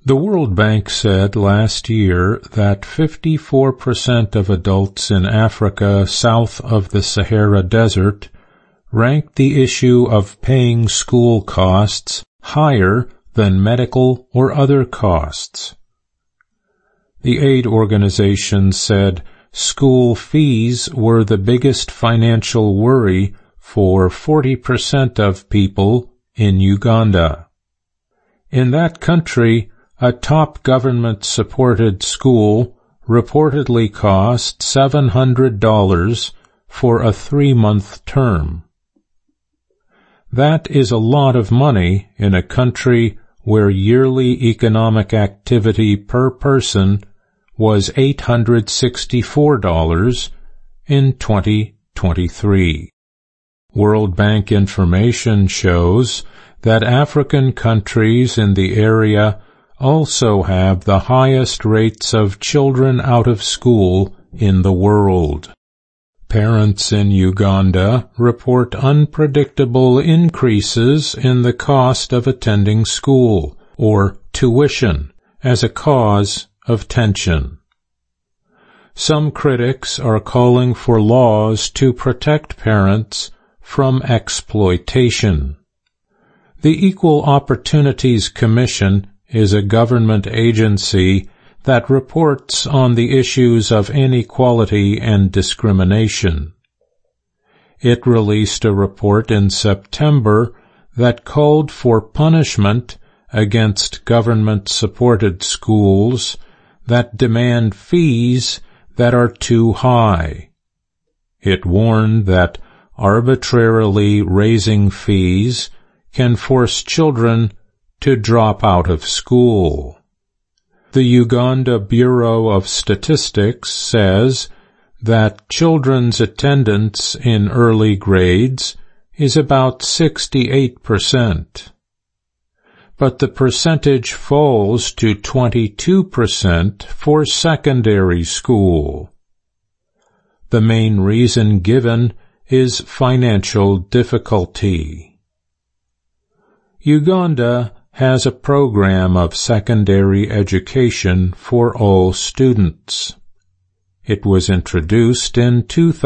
The World Bank said last year that 54% of adults in Africa south of the Sahara Desert ranked the issue of paying school costs higher than medical or other costs. The aid organization said school fees were the biggest financial worry for 40% of people in Uganda. In that country, a top government-supported school reportedly cost $700 for a 3-month term. That is a lot of money in a country where yearly economic activity per person was $864 in 2023. World Bank information shows that African countries in the area also have the highest rates of children out of school in the world. Parents in Uganda report unpredictable increases in the cost of attending school, or tuition, as a cause of tension. Some critics are calling for laws to protect parents from exploitation. The Equal Opportunities Commission is a government agency that reports on the issues of inequality and discrimination. It released a report in September that called for punishment against government-supported schools that demand fees that are too high. It warned that arbitrarily raising fees can force children to drop out of school. The Uganda Bureau of Statistics says that children's attendance in early grades is about 68%, but the percentage falls to 22% for secondary school. The main reason given is financial difficulty. Uganda has a program of secondary education for all students. It was introduced in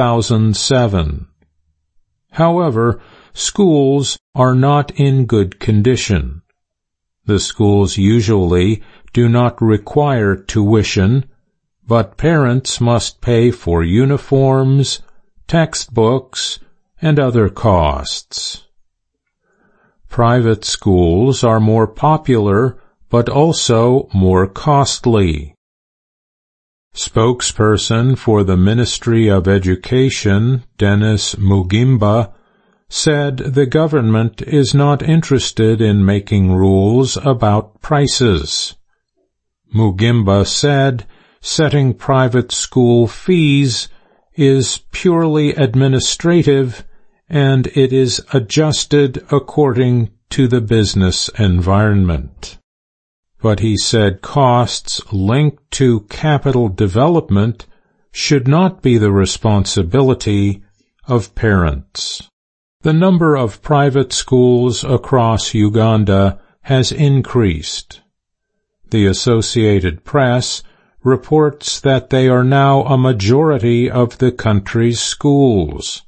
2007. However, schools are not in good condition. The schools usually do not require tuition, but parents must pay for uniforms, textbooks, and other costs. Private schools are more popular, but also more costly. Spokesperson for the Ministry of Education, Dennis Mugimba, said the government is not interested in making rules about prices. Mugimba said setting private school fees is purely administrative and it is adjusted according to the business environment. But he said costs linked to capital development should not be the responsibility of parents. The number of private schools across Uganda has increased. The Associated Press reports that they are now a majority of the country's schools.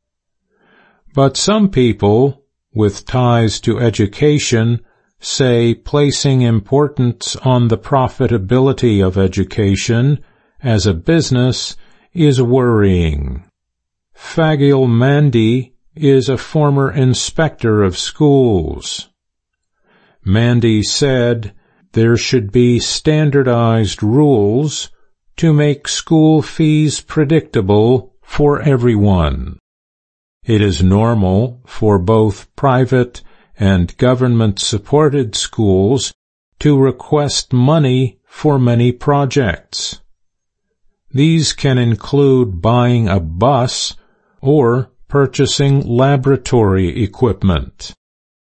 But some people, with ties to education, say placing importance on the profitability of education as a business is worrying. Fagil Mandi is a former inspector of schools. Mandi said there should be standardized rules to make school fees predictable for everyone. It is normal for both private and government-supported schools to request money for many projects. These can include buying a bus or purchasing laboratory equipment.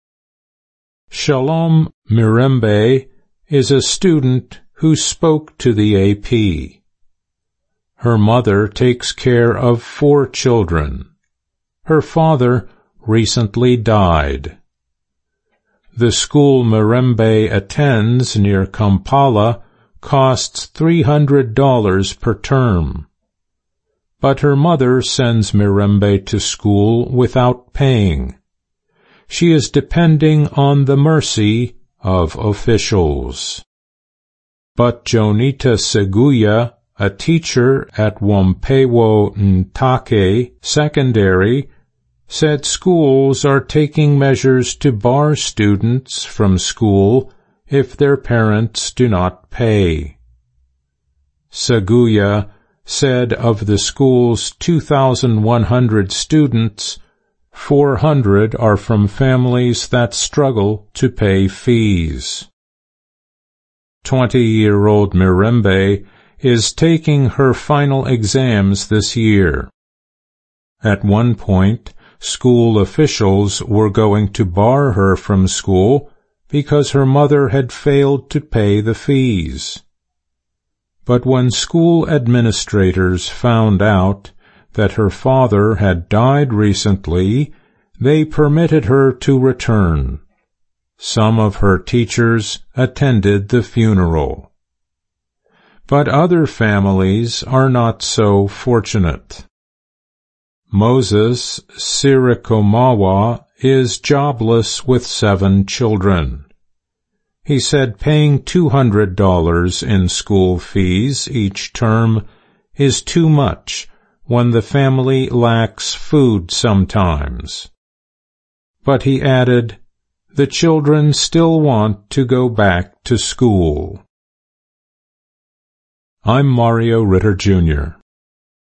Shalom Mirembe is a student who spoke to the AP. Her mother takes care of 4 children. Her father recently died. The school Mirembe attends near Kampala costs $300 per term. But her mother sends Mirembe to school without paying. She is depending on the mercy of officials. But Jonita Seguya, a teacher at Wampewo Ntake Secondary, said schools are taking measures to bar students from school if their parents do not pay. Seguya said of the school's 2,100 students, 400 are from families that struggle to pay fees. 20-year-old Mirembe is taking her final exams this year. At one point, school officials were going to bar her from school because her mother had failed to pay the fees. But when school administrators found out that her father had died recently, they permitted her to return. Some of her teachers attended the funeral. But other families are not so fortunate. Moses Sirikomawa is jobless with 7 children. He said paying $200 in school fees each term is too much when the family lacks food sometimes. But he added, the children still want to go back to school. I'm Mario Ritter, Jr.